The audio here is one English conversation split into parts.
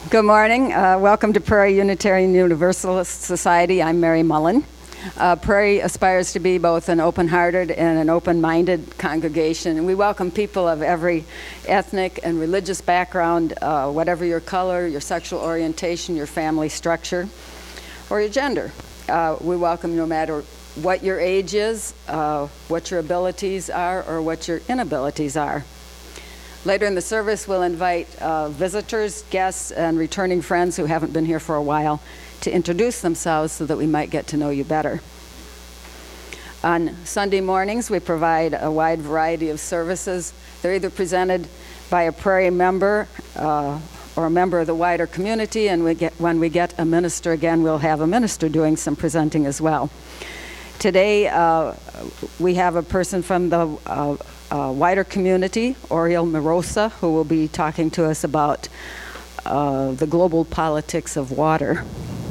Good morning. Welcome to Prairie Unitarian Universalist Society. I'm Mary Mullen. Prairie aspires to be both an open-hearted and an open-minded congregation. And we welcome people of every ethnic and religious background, whatever your color, your sexual orientation, your family structure, or your gender. We welcome no matter what your age is, what your abilities are, or what your inabilities are. Later in the service, we'll invite visitors, guests, and returning friends who haven't been here for a while to introduce themselves so that we might get to know you better. On Sunday mornings, we provide a wide variety of services. They're either presented by a Prairie member or a member of the wider community, and when we get a minister again, we'll have a minister doing some presenting as well. Today, we have a person from the wider community, Oriel Marosa, who will be talking to us about the global politics of water.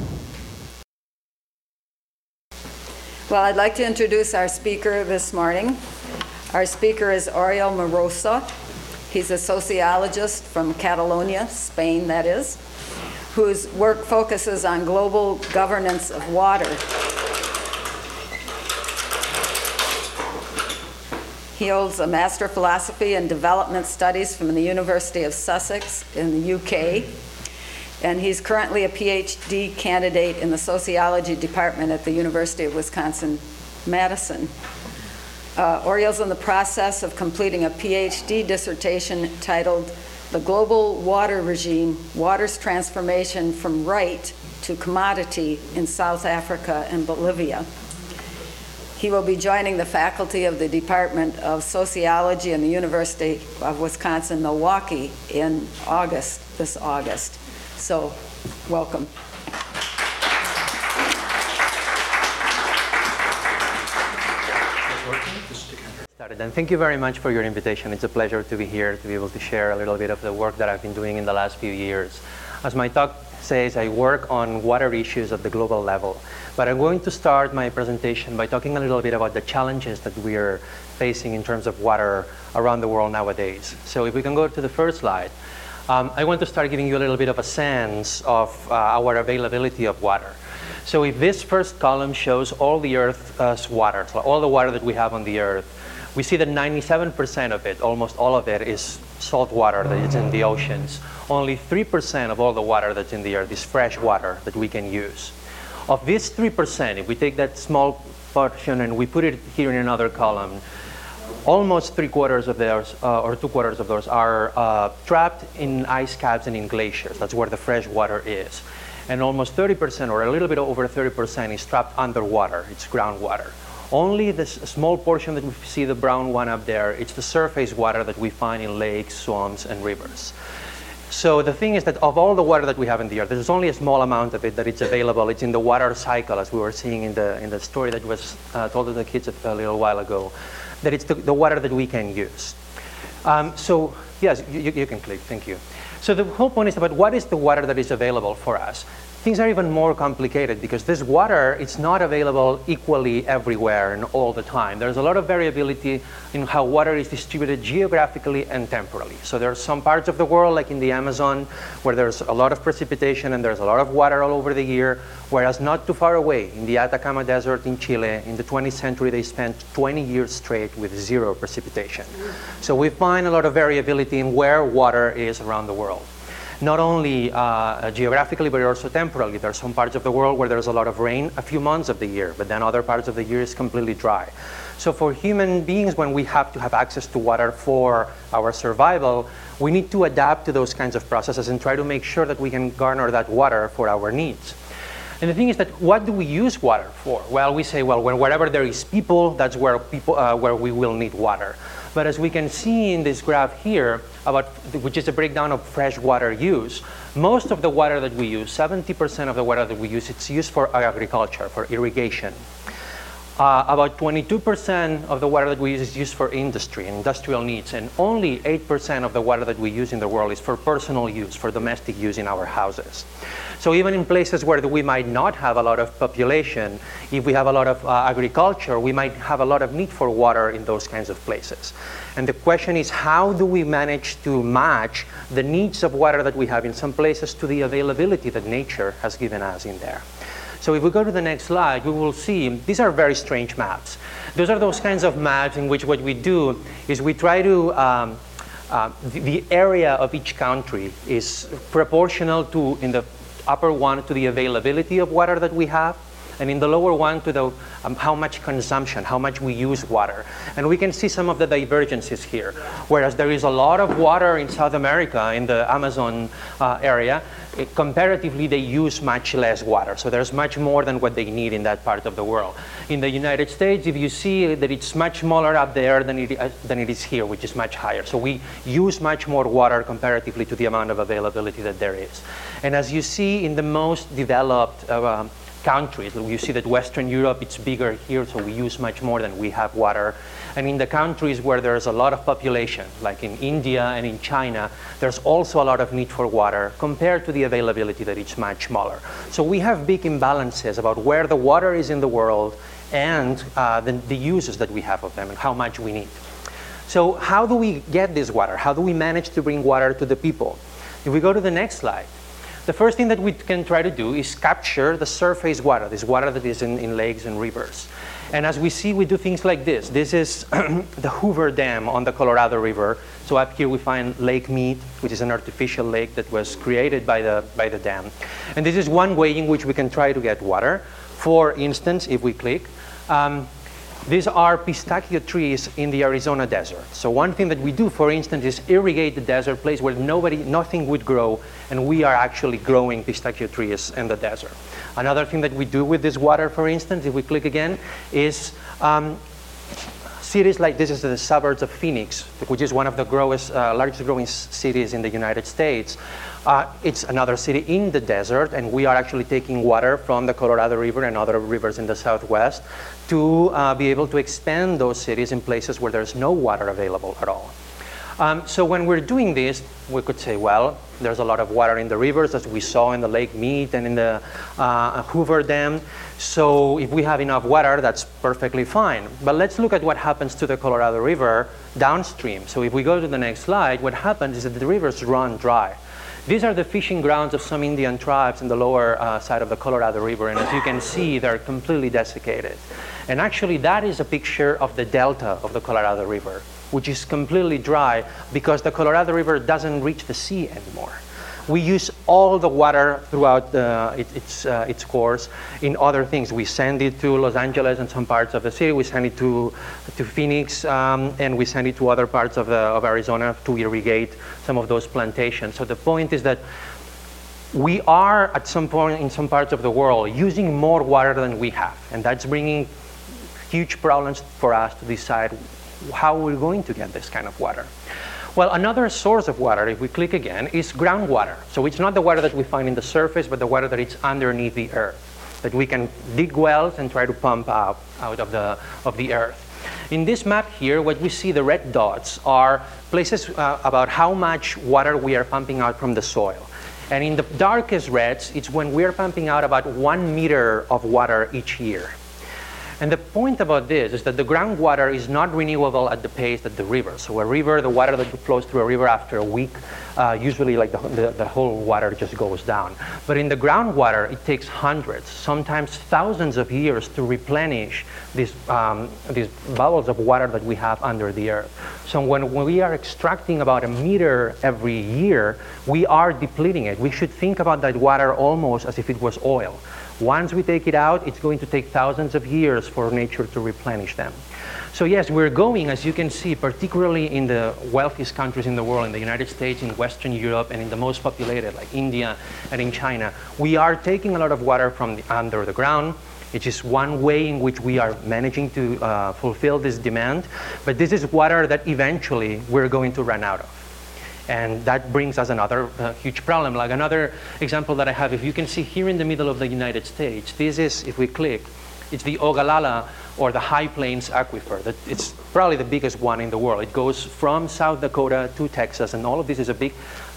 Well, I'd like to introduce our speaker this morning. Our speaker is Oriel Marosa. He's a sociologist from Catalonia, Spain, that is, whose work focuses on global governance of water. He holds a Master of Philosophy and Development Studies from the University of Sussex in the UK. And he's currently a PhD candidate in the Sociology Department at the University of Wisconsin-Madison. Oriel's in the process of completing a PhD dissertation titled The Global Water Regime, Water's Transformation from Right to Commodity in South Africa and Bolivia. He will be joining the faculty of the Department of Sociology in the University of Wisconsin-Milwaukee in this August. So, welcome. And thank you very much for your invitation. It's a pleasure to be here, to be able to share a little bit of the work that I've been doing in the last few years. As my talk says, I work on water issues at the global level. But I'm going to start my presentation by talking a little bit about the challenges that we are facing in terms of water around the world nowadays. So if we can go to the first slide. I want to start giving you a little bit of a sense of our availability of water. So if this first column shows all the Earth's water, so all the water that we have on the Earth, we see that 97% of it, almost all of it, is salt water that is in the oceans. Only 3% of all the water that's in the Earth is fresh water that we can use. Of this 3%, if we take that small portion and we put it here in another column, almost 3/4 of those, or 2/4 of those, are trapped in ice caps and in glaciers. That's where the fresh water is. And almost 30%, or a little bit over 30%, is trapped underwater. It's groundwater. Only this small portion that we see, the brown one up there, it's the surface water that we find in lakes, swamps, and rivers. So the thing is that of all the water that we have in the Earth, there's only a small amount of it that it's available. It's in the water cycle, as we were seeing in the story that was told to the kids a little while ago, that it's the water that we can use. So yes, you can click, thank you. So the whole point is about what is the water that is available for us. Things are even more complicated because this water, it's not available equally everywhere and all the time. There's a lot of variability in how water is distributed geographically and temporally. So there are some parts of the world, like in the Amazon, where there's a lot of precipitation and there's a lot of water all over the year, whereas not too far away, in the Atacama Desert in Chile, in the 20th century, they spent 20 years straight with zero precipitation. So we find a lot of variability in where water is around the world. Not only geographically, but also temporally. There are some parts of the world where there's a lot of rain a few months of the year, but then other parts of the year is completely dry. So for human beings, when we have to have access to water for our survival, we need to adapt to those kinds of processes and try to make sure that we can garner that water for our needs. And the thing is that, what do we use water for? Well, we say, well, wherever there is people, that's where we will need water. But as we can see in this graph here, which is a breakdown of fresh water use, most of the water that we use, 70% of the water that we use, it's used for agriculture, for irrigation. About 22% of the water that we use is used for industry and industrial needs, and only 8% of the water that we use in the world is for personal use, for domestic use in our houses. So even in places where we might not have a lot of population, if we have a lot of agriculture, we might have a lot of need for water in those kinds of places. And the question is, how do we manage to match the needs of water that we have in some places to the availability that nature has given us in there? So if we go to the next slide, we will see these are very strange maps. Those are those kinds of maps in which what we do is we try to, the area of each country is proportional to, in the upper one, to the availability of water that we have, and in the lower one to the how much consumption, how much we use water. And we can see some of the divergences here. Whereas there is a lot of water in South America, in the Amazon area, comparatively they use much less water. So there's much more than what they need in that part of the world. In the United States, if you see that it's much smaller up there than it is here, which is much higher. So we use much more water comparatively to the amount of availability that there is. And as you see in the most developed countries, you see that Western Europe, it's bigger here, so we use much more than we have water. And in the countries where there's a lot of population, like in India and in China, there's also a lot of need for water compared to the availability that it's much smaller. So we have big imbalances about where the water is in the world and the uses that we have of them and how much we need. So how do we get this water? How do we manage to bring water to the people? If we go to the next slide, the first thing that we can try to do is capture the surface water, this water that is in lakes and rivers. And as we see, we do things like this. This is the Hoover Dam on the Colorado River. So up here we find Lake Mead, which is an artificial lake that was created by the dam. And this is one way in which we can try to get water. For instance, if we click, these are pistachio trees in the Arizona desert. So one thing that we do, for instance, is irrigate the desert, place where nothing would grow, and we are actually growing pistachio trees in the desert. Another thing that we do with this water, for instance, if we click again, is cities like this is the suburbs of Phoenix, which is one of the largest growing cities in the United States. It's another city in the desert, and we are actually taking water from the Colorado River and other rivers in the Southwest to be able to expand those cities in places where there's no water available at all. So when we're doing this, we could say, well, there's a lot of water in the rivers, as we saw in the Lake Mead and in the Hoover Dam. So if we have enough water, that's perfectly fine. But let's look at what happens to the Colorado River downstream. So if we go to the next slide, what happens is that the rivers run dry. These are the fishing grounds of some Indian tribes in the lower side of the Colorado River, and as you can see, they're completely desiccated. And actually, that is a picture of the delta of the Colorado River, which is completely dry because the Colorado River doesn't reach the sea anymore. We use all the water throughout its course in other things. We send it to Los Angeles and some parts of the city. We send it to Phoenix, and we send it to other parts of Arizona to irrigate some of those plantations. So the point is that we are at some point in some parts of the world using more water than we have, and that's bringing huge problems for us to decide how we're going to get this kind of water. Well, another source of water, if we click again, is groundwater. So it's not the water that we find in the surface, but the water that is underneath the earth, that we can dig wells and try to pump out of the earth. In this map here, what we see, the red dots, are places about how much water we are pumping out from the soil. And in the darkest reds, it's when we're pumping out about 1 meter of water each year. And the point about this is that the groundwater is not renewable at the pace that the river. So a river, the water that flows through a river after a week, usually like the whole water just goes down. But in the groundwater, it takes hundreds, sometimes thousands of years to replenish these bubbles of water that we have under the earth. So when we are extracting about 1 meter every year, we are depleting it. We should think about that water almost as if it was oil. Once we take it out, it's going to take thousands of years for nature to replenish them. So yes, we're going, as you can see, particularly in the wealthiest countries in the world, in the United States, in Western Europe, and in the most populated, like India and in China. We are taking a lot of water from under the ground. It is one way in which we are managing to fulfill this demand. But this is water that eventually we're going to run out of. And that brings us another huge problem. Like another example that I have, if you can see here in the middle of the United States, this is, if we click, It's the Ogallala, or the High Plains Aquifer. It's probably the biggest one in the world. It goes from South Dakota to Texas, and all of this is a big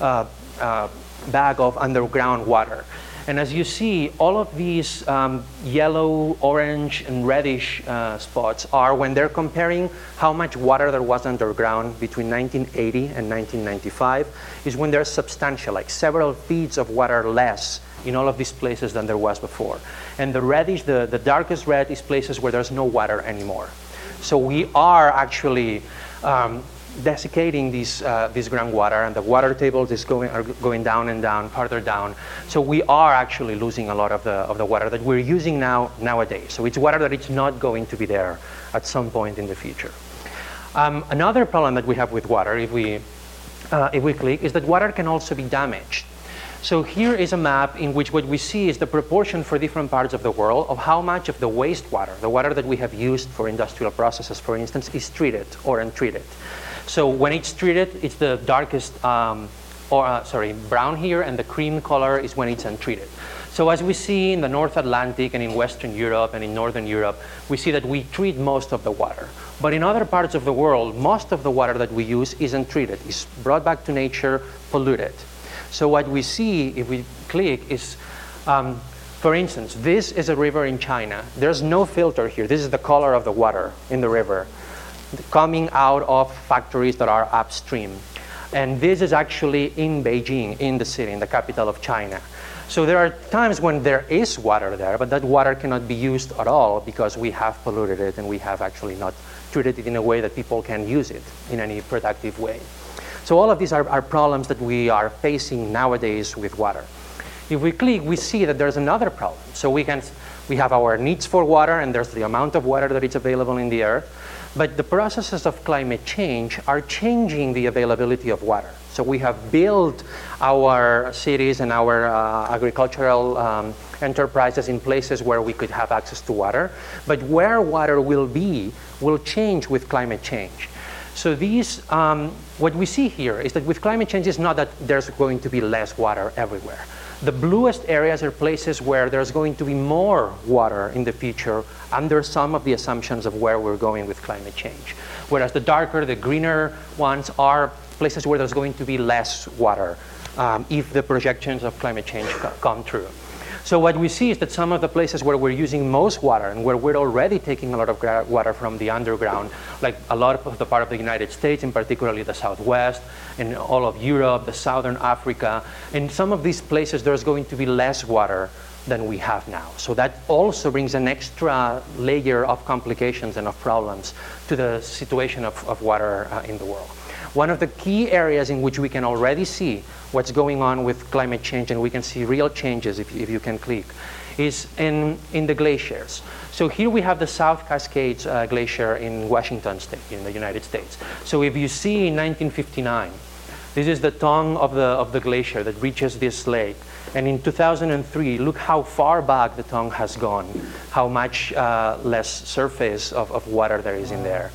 bag of underground water. And as you see, all of these yellow, orange, and reddish spots are when they're comparing how much water there was underground between 1980 and 1995, is when there's substantial, like several feet of water less in all of these places than there was before. And the reddish, the darkest red, is places where there's no water anymore. So we are actually desiccating this groundwater, and the water tables are going down and down, farther down. So we are actually losing a lot of the water that we're using nowadays. So it's water that it's not going to be there at some point in the future. Another problem that we have with water, if we click, is that water can also be damaged. So here is a map in which what we see is the proportion for different parts of the world of how much of the wastewater, the water that we have used for industrial processes, for instance, is treated or untreated. So when it's treated, it's the darkest, brown here, and the cream color is when it's untreated. So as we see in the North Atlantic and in Western Europe and in Northern Europe, we see that we treat most of the water. But in other parts of the world, most of the water that we use is untreated, is brought back to nature, polluted. So what we see, if we click, is, for instance, this is a river in China. There's no filter here. This is the color of the water in the river coming out of factories that are upstream. And this is actually in Beijing, in the city, in the capital of China. So there are times when there is water there, but that water cannot be used at all because we have polluted it and we have actually not treated it in a way that people can use it in any productive way. So all of these are problems that we are facing nowadays with water. If we click, we see that there's another problem. So we have our needs for water, and there's the amount of water that is available in the earth. But the processes of climate change are changing the availability of water. So we have built our cities and our agricultural enterprises in places where we could have access to water. But where water will be will change with climate change. So these, what we see here is that with climate change, it's not that there's going to be less water everywhere. The bluest areas are places where there's going to be more water in the future under some of the assumptions of where we're going with climate change. Whereas the darker, the greener ones are places where there's going to be less water if the projections of climate change come true. So what we see is that some of the places where we're using most water and where we're already taking a lot of water from the underground, like a lot of the part of the United States, and particularly the Southwest, and all of Europe, the Southern Africa, in some of these places there's going to be less water than we have now. So that also brings an extra layer of complications and of problems to the situation of water in the world. One of the key areas in which we can already see what's going on with climate change, and we can see real changes if you can click, is in the glaciers. So here we have the South Cascades Glacier in Washington State, in the United States. So if you see in 1959, this is the tongue of the glacier that reaches this lake. And in 2003, look how far back the tongue has gone, how much less surface of water there is in there.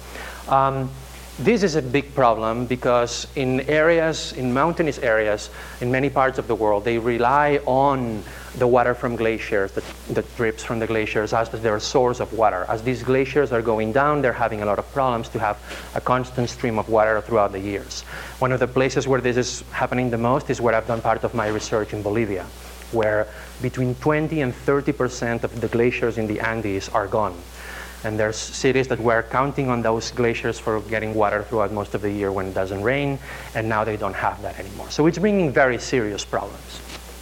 This is a big problem because in mountainous areas, in many parts of the world, they rely on the water from glaciers, that drips from the glaciers as their source of water. As these glaciers are going down, they're having a lot of problems to have a constant stream of water throughout the years. One of the places where this is happening the most is where I've done part of my research in Bolivia, where between 20 and 30% of the glaciers in the Andes are gone. And there's cities that were counting on those glaciers for getting water throughout most of the year when it doesn't rain, and now they don't have that anymore. So it's bringing very serious problems.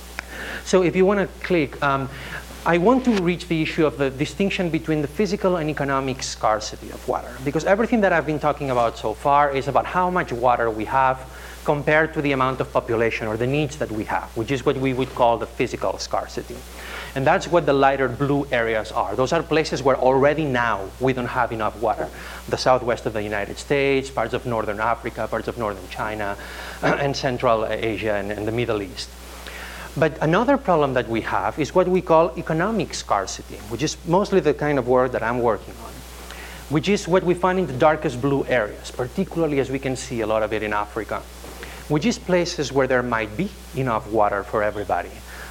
So if you want to click, I want to reach the issue of the distinction between the physical and economic scarcity of water, because everything that I've been talking about so far is about how much water we have compared to the amount of population or the needs that we have, which is what we would call the physical scarcity. And that's what the lighter blue areas are. Those are places where already now we don't have enough water. The southwest of the United States, parts of northern Africa, parts of northern China, and Central Asia and the Middle East. But another problem that we have is what we call economic scarcity, which is mostly the kind of work that I'm working on, which is what we find in the darkest blue areas, particularly as we can see a lot of it in Africa, which is places where there might be enough water for everybody,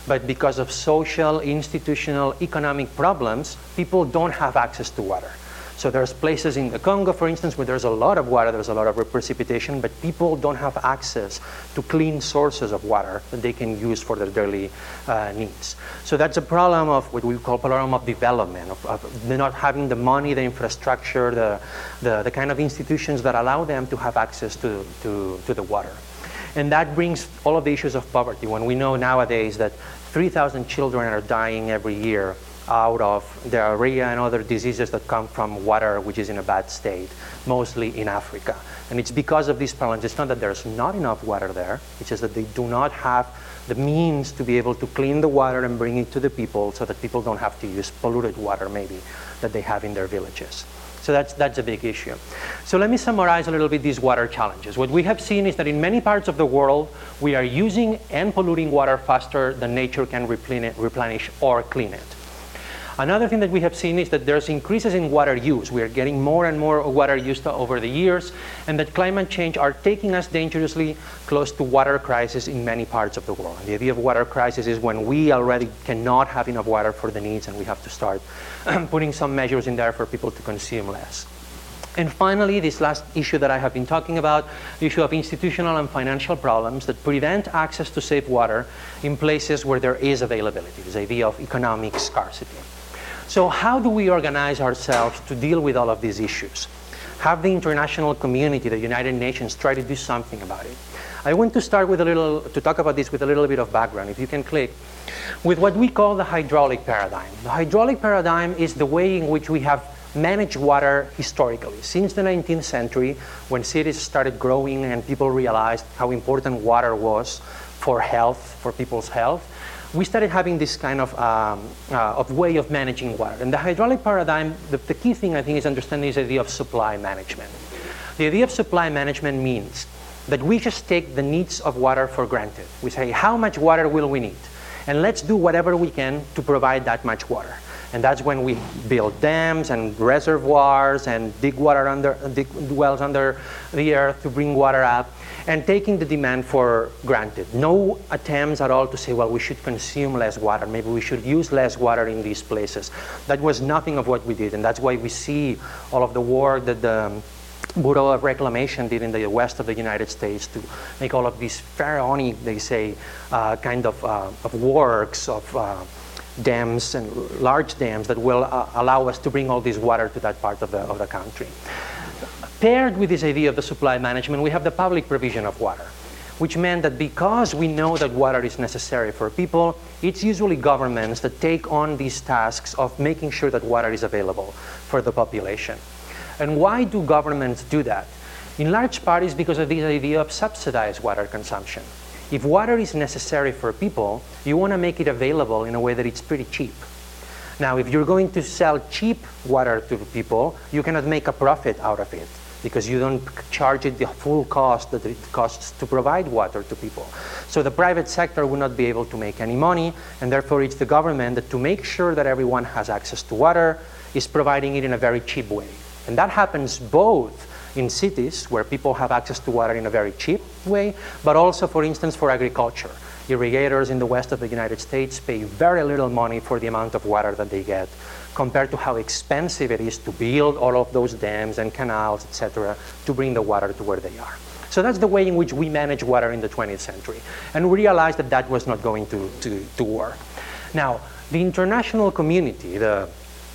But because of social, institutional, economic problems, people don't have access to water. So there's places in the Congo, for instance, where there's a lot of water, there's a lot of precipitation, but people don't have access to clean sources of water that they can use for their daily needs. So that's a problem of what we call problem of development, of not having the money, the infrastructure, the kind of institutions that allow them to have access to the water. And that brings all of the issues of poverty. When we know nowadays that 3,000 children are dying every year out of diarrhea and other diseases that come from water which is in a bad state, mostly in Africa. And it's because of these problems. It's not that there's not enough water there, it's just that they do not have the means to be able to clean the water and bring it to the people so that people don't have to use polluted water maybe that they have in their villages. So that's a big issue. So let me summarize a little bit these water challenges. What we have seen is that in many parts of the world, we are using and polluting water faster than nature can replenish or clean it. Another thing that we have seen is that there's increases in water use. We are getting more and more water use over the years, and that climate change are taking us dangerously close to water crisis in many parts of the world. And the idea of water crisis is when we already cannot have enough water for the needs, and we have to start putting some measures in there for people to consume less. And finally, this last issue that I have been talking about, the issue of institutional and financial problems that prevent access to safe water in places where there is availability, this idea of economic scarcity. So how do we organize ourselves to deal with all of these issues? Have the international community, the United Nations, try to do something about it? I want to start with to talk about this with a little bit of background, if you can click, with what we call the hydraulic paradigm. The hydraulic paradigm is the way in which we have managed water historically. Since the 19th century, when cities started growing and people realized how important water was for health, for people's health, we started having this kind of way of managing water. And the hydraulic paradigm, the key thing I think is understanding this idea of supply management. The idea of supply management means that we just take the needs of water for granted. We say, how much water will we need? And let's do whatever we can to provide that much water. And that's when we build dams and reservoirs and dig wells under the earth to bring water up, and taking the demand for granted. No attempts at all to say, well, we should consume less water. Maybe we should use less water in these places. That was nothing of what we did. And that's why we see all of the work that the Bureau of Reclamation did in the west of the United States to make all of these pharaonic, they say, kind of works of dams and large dams that will allow us to bring all this water to that part of the country. Paired with this idea of the supply management, we have the public provision of water, which meant that because we know that water is necessary for people, it's usually governments that take on these tasks of making sure that water is available for the population. And why do governments do that? In large part is because of this idea of subsidized water consumption. If water is necessary for people, you want to make it available in a way that it's pretty cheap. Now, if you're going to sell cheap water to people, you cannot make a profit out of it, because you don't charge it the full cost that it costs to provide water to people. So the private sector will not be able to make any money, and therefore it's the government that, to make sure that everyone has access to water, is providing it in a very cheap way. And that happens both in cities, where people have access to water in a very cheap way, but also, for instance, for agriculture. Irrigators in the west of the United States pay very little money for the amount of water that they get, compared to how expensive it is to build all of those dams and canals, etc., to bring the water to where they are. So that's the way in which we manage water in the 20th century. And we realized that that was not going to work. Now, the international community, the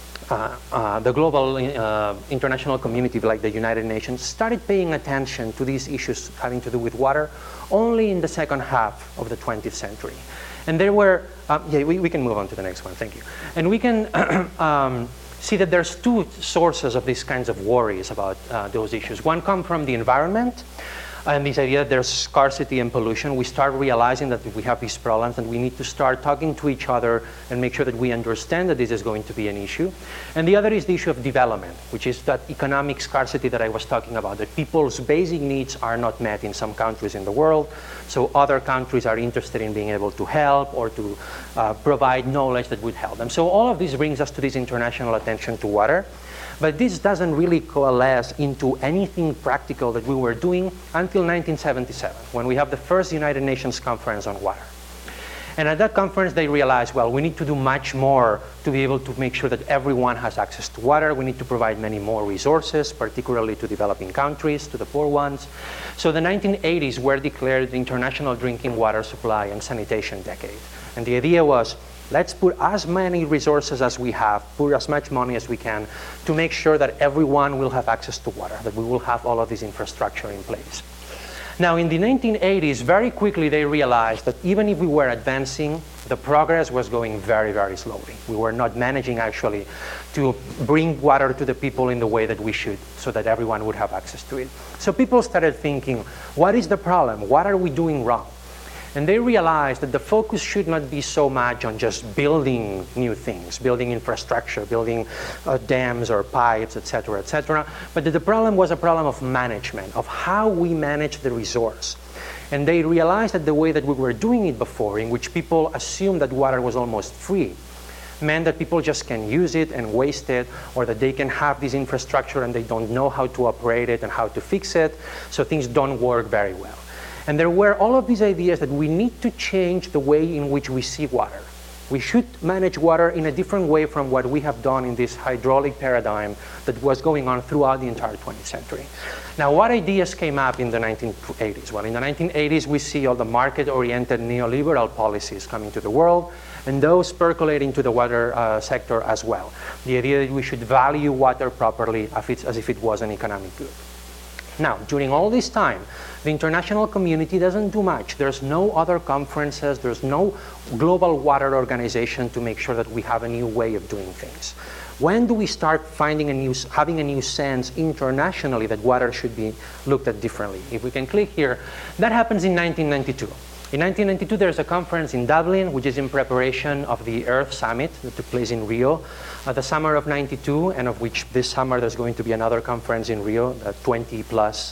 global international community like the United Nations, started paying attention to these issues having to do with water only in the second half of the 20th century. And there were, we can move on to the next one, thank you. And we can see that there's two sources of these kinds of worries about those issues. One comes from the environment, and this idea that there's scarcity and pollution. We start realizing that we have these problems, and we need to start talking to each other and make sure that we understand that this is going to be an issue. And the other is the issue of development, which is that economic scarcity that I was talking about, that people's basic needs are not met in some countries in the world, so other countries are interested in being able to help or to provide knowledge that would help them. So all of this brings us to this international attention to water. But this doesn't really coalesce into anything practical that we were doing until 1977, when we have the first United Nations Conference on Water. And at that conference, they realized, well, we need to do much more to be able to make sure that everyone has access to water. We need to provide many more resources, particularly to developing countries, to the poor ones. So the 1980s were declared the International Drinking Water Supply and Sanitation Decade. And the idea was, let's put as many resources as we have, put as much money as we can to make sure that everyone will have access to water, that we will have all of this infrastructure in place. Now, in the 1980s, very quickly they realized that even if we were advancing, the progress was going very, very slowly. We were not managing actually to bring water to the people in the way that we should, so that everyone would have access to it. So people started thinking, what is the problem? What are we doing wrong? And they realized that the focus should not be so much on just building new things, building infrastructure, building dams or pipes, etc., but that the problem was a problem of management, of how we manage the resource. And they realized that the way that we were doing it before, in which people assumed that water was almost free, meant that people just can use it and waste it, or that they can have this infrastructure and they don't know how to operate it and how to fix it, so things don't work very well. And there were all of these ideas that we need to change the way in which we see water. We should manage water in a different way from what we have done in this hydraulic paradigm that was going on throughout the entire 20th century. Now, what ideas came up in the 1980s? Well, in the 1980s, we see all the market-oriented neoliberal policies coming to the world, and those percolating to the water sector as well. The idea that we should value water properly as if it was an economic good. Now, during all this time, the international community doesn't do much. There's no other conferences, there's no global water organization to make sure that we have a new way of doing things. When do we start having a new sense internationally that water should be looked at differently? If we can click here, that happens in 1992. In 1992, there's a conference in Dublin, which is in preparation of the Earth Summit that took place in Rio, the summer of 92, and of which this summer there's going to be another conference in Rio, 20 plus,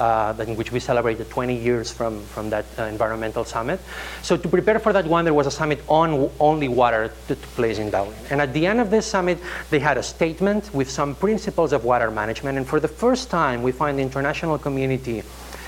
in which we celebrate the 20 years from that environmental summit. So to prepare for that one, there was a summit on only water that took place in Dublin. And at the end of this summit, they had a statement with some principles of water management. And for the first time, we find the international community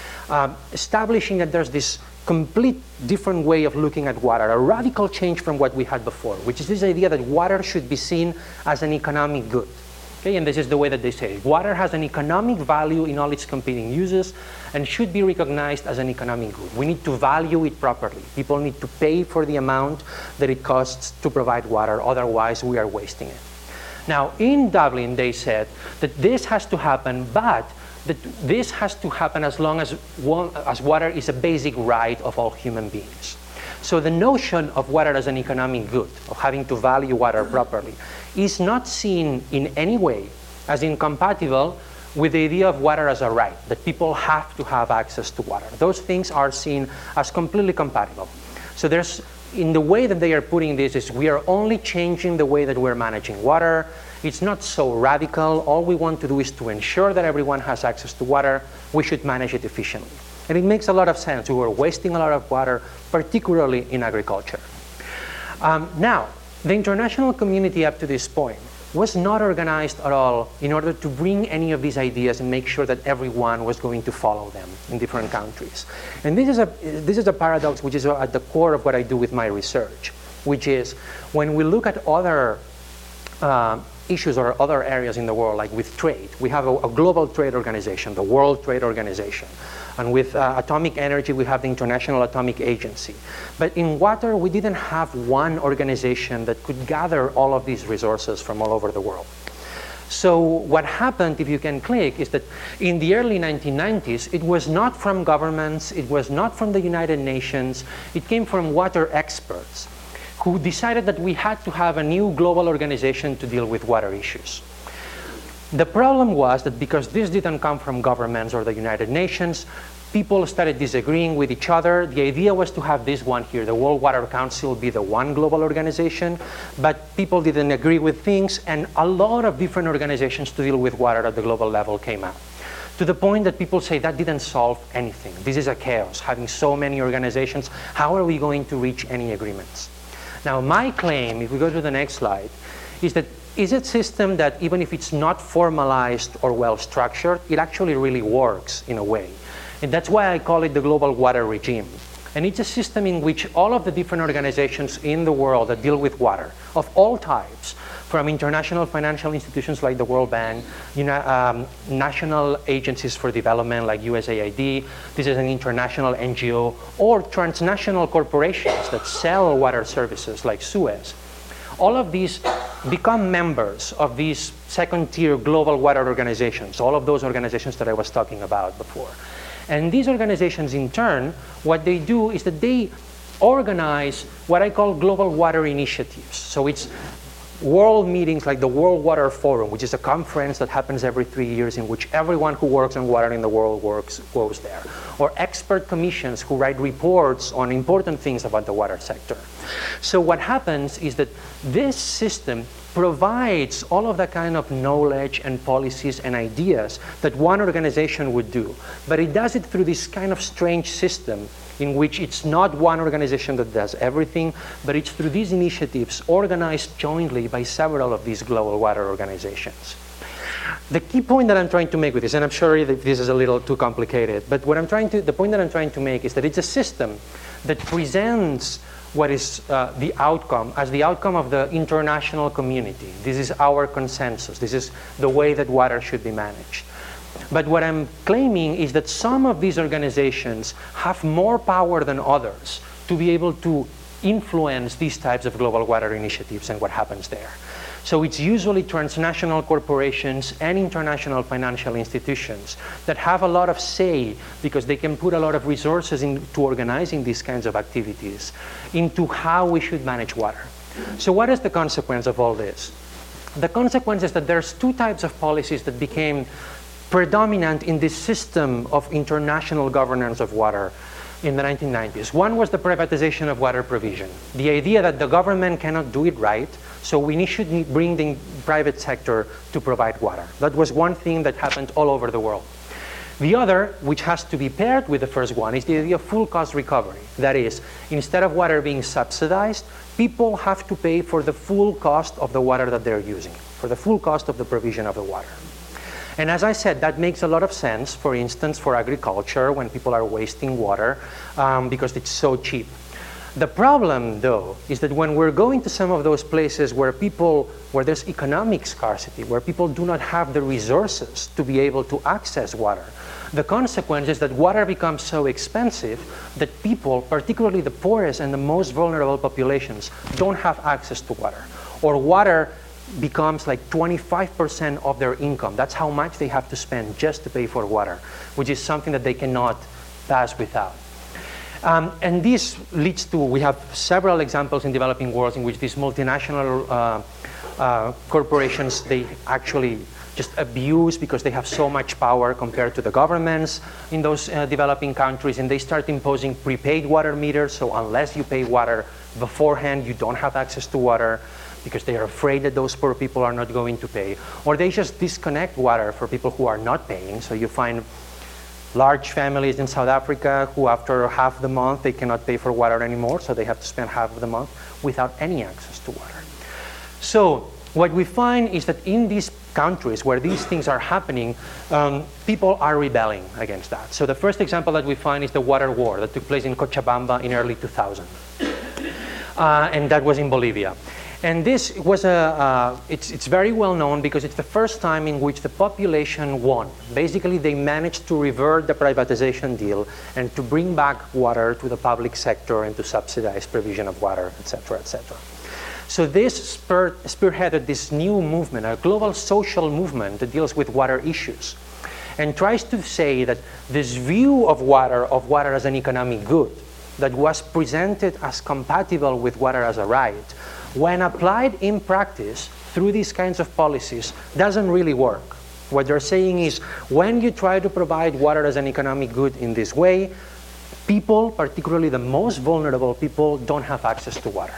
establishing that there's this complete different way of looking at water, a radical change from what we had before, which is this idea that water should be seen as an economic good. Okay, and this is the way that they say it. Water has an economic value in all its competing uses and should be recognized as an economic good. We need to value it properly. People need to pay for the amount that it costs to provide water, otherwise we are wasting it. Now, in Dublin, they said that this has to happen, but that this has to happen as long as water is a basic right of all human beings. So the notion of water as an economic good, of having to value water properly, is not seen in any way as incompatible with the idea of water as a right, that people have to have access to water. Those things are seen as completely compatible. So there's, in the way that they are putting this, is we are only changing the way that we're managing water. It's not so radical. All we want to do is to ensure that everyone has access to water. We should manage it efficiently. And it makes a lot of sense. We were wasting a lot of water, particularly in agriculture. Now, the international community up to this point was not organized at all in order to bring any of these ideas and make sure that everyone was going to follow them in different countries. And this is a paradox which is at the core of what I do with my research, which is when we look at other issues or other areas in the world, like with trade, we have a global trade organization, the World Trade Organization. And with atomic energy, we have the International Atomic Agency. But in water, we didn't have one organization that could gather all of these resources from all over the world. So what happened, if you can click, is that in the early 1990s, it was not from governments, it was not from the United Nations, it came from water experts who decided that we had to have a new global organization to deal with water issues. The problem was that because this didn't come from governments or the United Nations, people started disagreeing with each other. The idea was to have this one here, the World Water Council, be the one global organization, but people didn't agree with things, and a lot of different organizations to deal with water at the global level came up. To the point that people say that didn't solve anything. This is a chaos, having so many organizations. How are we going to reach any agreements? Now, my claim, if we go to the next slide, is that is a system that even if it's not formalized or well structured, it actually really works in a way. And that's why I call it the global water regime. And it's a system in which all of the different organizations in the world that deal with water, of all types, from international financial institutions like the World Bank, national agencies for development like USAID, this is an international NGO, or transnational corporations that sell water services like Suez. All of these become members of these second-tier global water organizations, all of those organizations that I was talking about before. And these organizations, in turn, what they do is that they organize what I call global water initiatives. So it's world meetings like the World Water Forum, which is a conference that happens every 3 years in which everyone who works on water in the world goes there. Or expert commissions who write reports on important things about the water sector. So what happens is that this system provides all of that kind of knowledge and policies and ideas that one organization would do. But it does it through this kind of strange system in which it's not one organization that does everything, but it's through these initiatives organized jointly by several of these global water organizations. The key point that I'm trying to make with this, and I'm sure that this is a little too complicated, but the point that I'm trying to make is that it's a system that presents what is the outcome as the outcome of the international community. This is our consensus. This is the way that water should be managed. But what I'm claiming is that some of these organizations have more power than others to be able to influence these types of global water initiatives and what happens there. So it's usually transnational corporations and international financial institutions that have a lot of say because they can put a lot of resources into organizing these kinds of activities into how we should manage water. So what is the consequence of all this? The consequence is that there's two types of policies that became predominant in this system of international governance of water in the 1990s. One was the privatization of water provision. The idea that the government cannot do it right, so we should bring the private sector to provide water. That was one thing that happened all over the world. The other, which has to be paired with the first one, is the idea of full cost recovery. That is, instead of water being subsidized, people have to pay for the full cost of the water that they're using, for the full cost of the provision of the water. And as I said, that makes a lot of sense, for instance, for agriculture when people are wasting water because it's so cheap. The problem, though, is that when we're going to some of those places where there's economic scarcity, where people do not have the resources to be able to access water, the consequence is that water becomes so expensive that people, particularly the poorest and the most vulnerable populations, don't have access to water. Or water becomes like 25% of their income. That's how much they have to spend just to pay for water, which is something that they cannot pass without. And this leads to, we have several examples in developing worlds in which these multinational corporations, they actually just abuse because they have so much power compared to the governments in those developing countries, and they start imposing prepaid water meters, so unless you pay water beforehand, you don't have access to water, because they are afraid that those poor people are not going to pay. Or they just disconnect water for people who are not paying. So you find large families in South Africa who after half the month, they cannot pay for water anymore, so they have to spend half of the month without any access to water. So what we find is that in these countries where these things are happening, people are rebelling against that. So the first example that we find is the water war that took place in Cochabamba in early 2000. And that was in Bolivia. And this was it's very well known because it's the first time in which the population won. Basically, they managed to revert the privatization deal and to bring back water to the public sector and to subsidize provision of water, etc., etc. So this spearheaded this new movement, a global social movement that deals with water issues and tries to say that this view of water as an economic good that was presented as compatible with water as a right, when applied in practice through these kinds of policies, doesn't really work. What they're saying is, when you try to provide water as an economic good in this way, people, particularly the most vulnerable people, don't have access to water.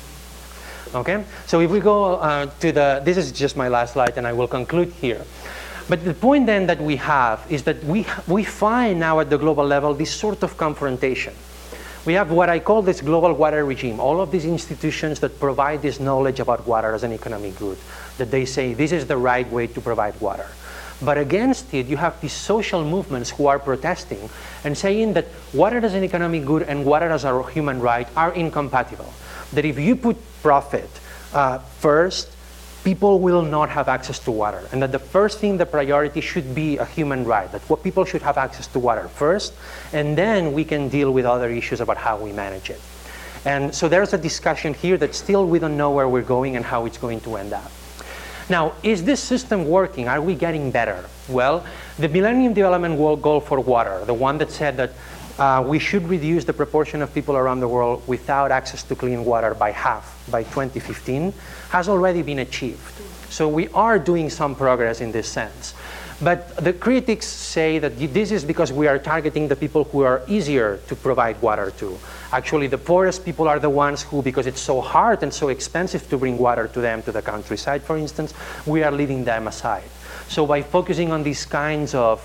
Okay? So if we go this is just my last slide and I will conclude here. But the point then that we have is that we find now at the global level this sort of confrontation. We have what I call this global water regime, all of these institutions that provide this knowledge about water as an economic good, that they say this is the right way to provide water. But against it, you have these social movements who are protesting and saying that water as an economic good and water as a human right are incompatible. That if you put profit first, people will not have access to water. And that the first thing, the priority should be a human right. That what people should have access to water first, and then we can deal with other issues about how we manage it. And so there's a discussion here that still we don't know where we're going and how it's going to end up. Now, is this system working? Are we getting better? Well, the Millennium Development Goal for water, the one that said that we should reduce the proportion of people around the world without access to clean water by half by 2015, has already been achieved. So we are doing some progress in this sense. But the critics say that this is because we are targeting the people who are easier to provide water to. Actually, the poorest people are the ones who, because it's so hard and so expensive to bring water to them, to the countryside, for instance, we are leaving them aside. So by focusing on these kinds of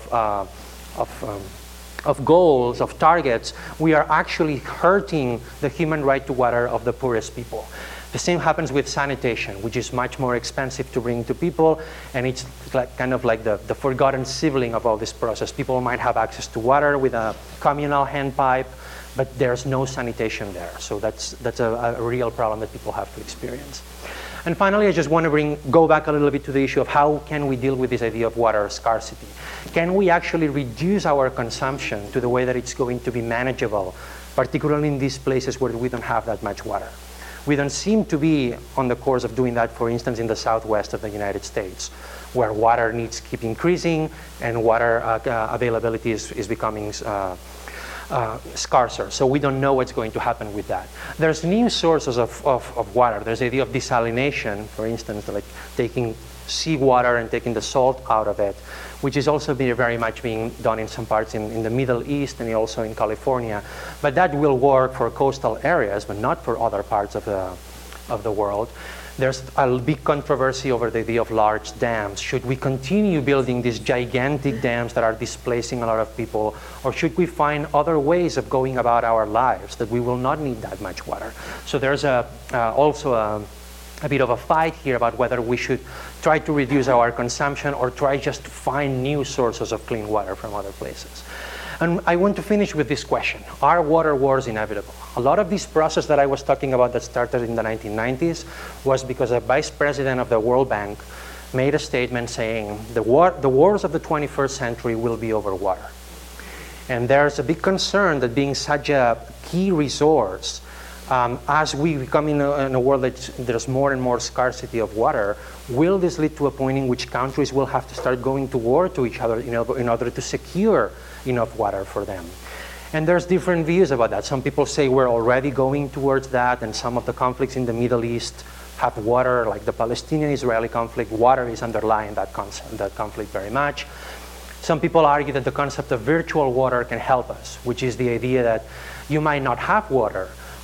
goals, of targets, we are actually hurting the human right to water of the poorest people. The same happens with sanitation, which is much more expensive to bring to people, and it's like, kind of like the forgotten sibling of all this process. People might have access to water with a communal hand pipe, but there's no sanitation there. So that's a real problem that people have to experience. And finally, I just want to go back a little bit to the issue of how can we deal with this idea of water scarcity. Can we actually reduce our consumption to the way that it's going to be manageable, particularly in these places where we don't have that much water? We don't seem to be on the course of doing that, for instance, in the southwest of the United States, where water needs keep increasing and water availability is becoming scarcer. So we don't know what's going to happen with that. There's new sources of water. There's the idea of desalination, for instance, like taking seawater and taking the salt out of it, which is also very much being done in some parts in the Middle East and also in California. But that will work for coastal areas, but not for other parts of the world. There's a big controversy over the idea of large dams. Should we continue building these gigantic dams that are displacing a lot of people, or should we find other ways of going about our lives that we will not need that much water? So there's also a bit of a fight here about whether we should try to reduce our consumption or try just to find new sources of clean water from other places. And I want to finish with this question. Are water wars inevitable? A lot of this process that I was talking about that started in the 1990s was because a vice president of the World Bank made a statement saying the wars of the 21st century will be over water. And there's a big concern that being such a key resource, as we become in a world that there's more and more scarcity of water, will this lead to a point in which countries will have to start going to war to each other in order to secure enough water for them? And there's different views about that. Some people say we're already going towards that, and some of the conflicts in the Middle East have water, like the Palestinian-Israeli conflict. Water is underlying that conflict very much. Some people argue that the concept of virtual water can help us, which is the idea that you might not have water,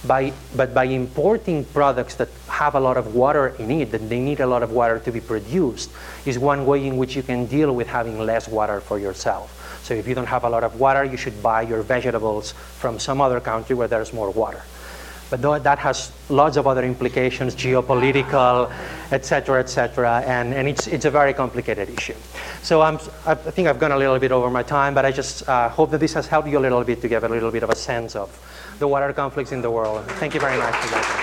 but by importing products that have a lot of water in it, that they need a lot of water to be produced, is one way in which you can deal with having less water for yourself. So if you don't have a lot of water, you should buy your vegetables from some other country where there's more water. But that has lots of other implications, geopolitical, et cetera, and it's a very complicated issue. So I think I've gone a little bit over my time, but I just hope that this has helped you a little bit to give a little bit of a sense of the water conflicts in the world. Thank you very much for listening.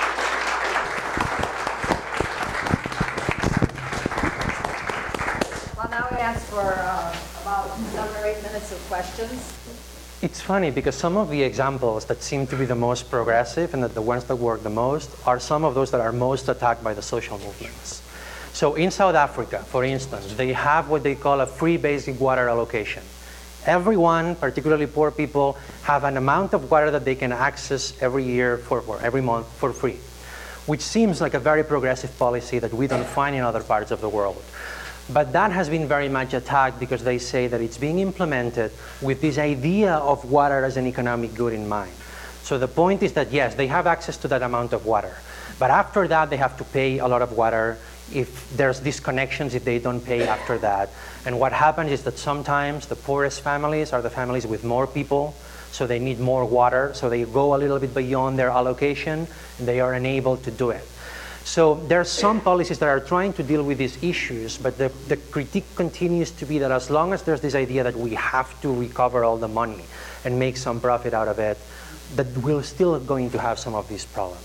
Well, now we ask for about 7 or 8 minutes of questions. It's funny because some of the examples that seem to be the most progressive and that the ones that work the most are some of those that are most attacked by the social movements. So in South Africa, for instance, they have what they call a free basic water allocation. Everyone, particularly poor people, have an amount of water that they can access every year or every month for free, which seems like a very progressive policy that we don't find in other parts of the world. But that has been very much attacked because they say that it's being implemented with this idea of water as an economic good in mind. So the point is that, yes, they have access to that amount of water, but after that they have to pay a lot of water if there's disconnections, if they don't pay after that. And what happens is that sometimes the poorest families are the families with more people, so they need more water, so they go a little bit beyond their allocation, and they are unable to do it. So there are some policies that are trying to deal with these issues, but the critique continues to be that as long as there's this idea that we have to recover all the money and make some profit out of it, that we're still going to have some of these problems.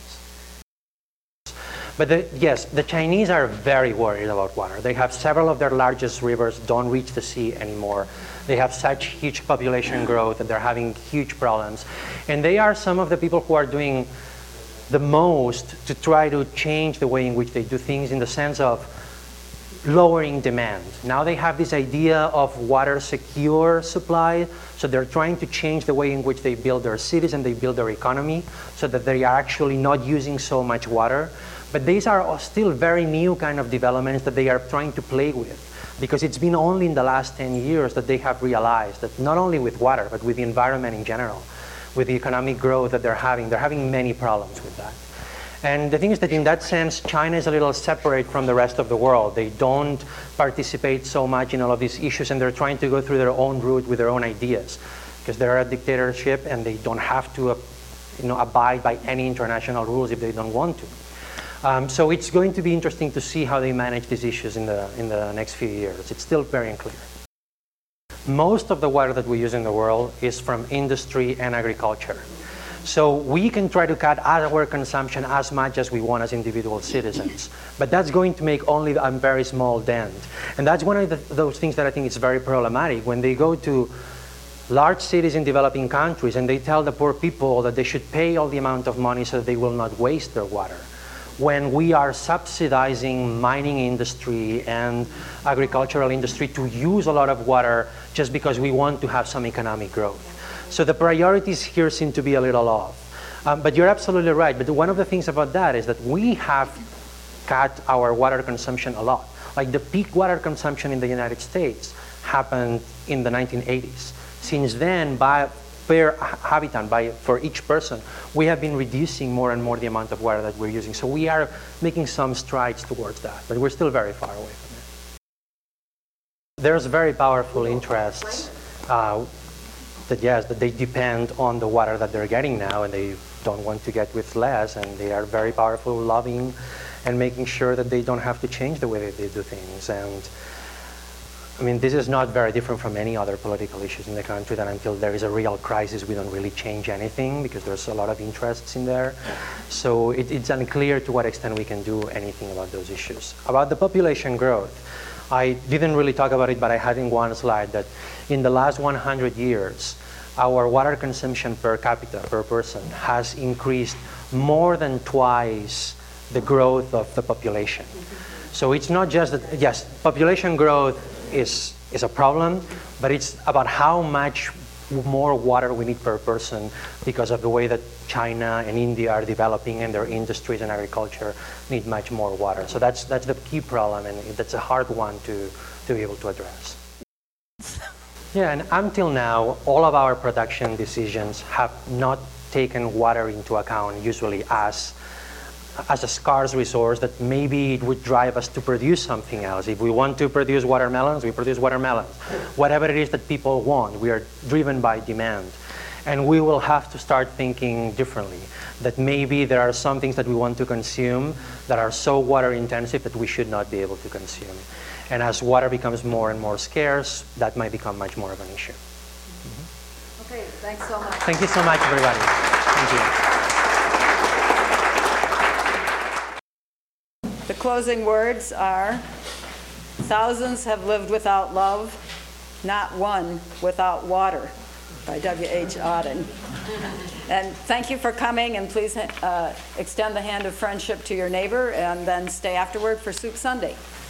But yes, the Chinese are very worried about water. They have several of their largest rivers don't reach the sea anymore. They have such huge population growth that they're having huge problems. And they are some of the people who are doing the most to try to change the way in which they do things, in the sense of lowering demand. Now they have this idea of water secure supply, so they're trying to change the way in which they build their cities and they build their economy so that they are actually not using so much water. But these are still very new kind of developments that they are trying to play with, because it's been only in the last 10 years that they have realized that not only with water, but with the environment in general, with the economic growth that they're having many problems with that. And the thing is that in that sense, China is a little separate from the rest of the world. They don't participate so much in all of these issues, and they're trying to go through their own route with their own ideas, because they're a dictatorship and they don't have to abide by any international rules if they don't want to. So it's going to be interesting to see how they manage these issues in the next few years. It's still very unclear. Most of the water that we use in the world is from industry and agriculture. So we can try to cut our consumption as much as we want as individual citizens, but that's going to make only a very small dent. And that's one of those things that I think is very problematic. When they go to large cities in developing countries and they tell the poor people that they should pay all the amount of money so that they will not waste their water, when we are subsidizing mining industry and agricultural industry to use a lot of water just because we want to have some economic growth. So the priorities here seem to be a little off. But you're absolutely right. But one of the things about that is that we have cut our water consumption a lot. Like the peak water consumption in the United States happened in the 1980s. Since then, per habitant, for each person, we have been reducing more and more the amount of water that we're using. So we are making some strides towards that, but we're still very far away from it. There's very powerful interests that they depend on the water that they're getting now, and they don't want to get with less, and they are very powerful lobbying and making sure that they don't have to change the way that they do things. And I mean, this is not very different from any other political issues in the country, that until there is a real crisis, we don't really change anything because there's a lot of interests in there. So it's unclear to what extent we can do anything about those issues. About the population growth, I didn't really talk about it, but I had in one slide that in the last 100 years, our water consumption per capita, per person, has increased more than twice the growth of the population. So it's not just that, yes, population growth is a problem, but it's about how much more water we need per person because of the way that China and India are developing, and their industries and agriculture need much more water. So that's the key problem, and that's a hard one to be able to address. Yeah, and until now, all of our production decisions have not taken water into account, usually as a scarce resource that maybe it would drive us to produce something else. If we want to produce watermelons, we produce watermelons. Whatever it is that people want, we are driven by demand. And we will have to start thinking differently, that maybe there are some things that we want to consume that are so water intensive that we should not be able to consume. And as water becomes more and more scarce, that might become much more of an issue. Okay, thanks so much. Thank you so much, everybody. Thank you. The closing words are, thousands have lived without love, not one without water, by W.H. Auden. And thank you for coming, and please extend the hand of friendship to your neighbor, and then stay afterward for Soup Sunday.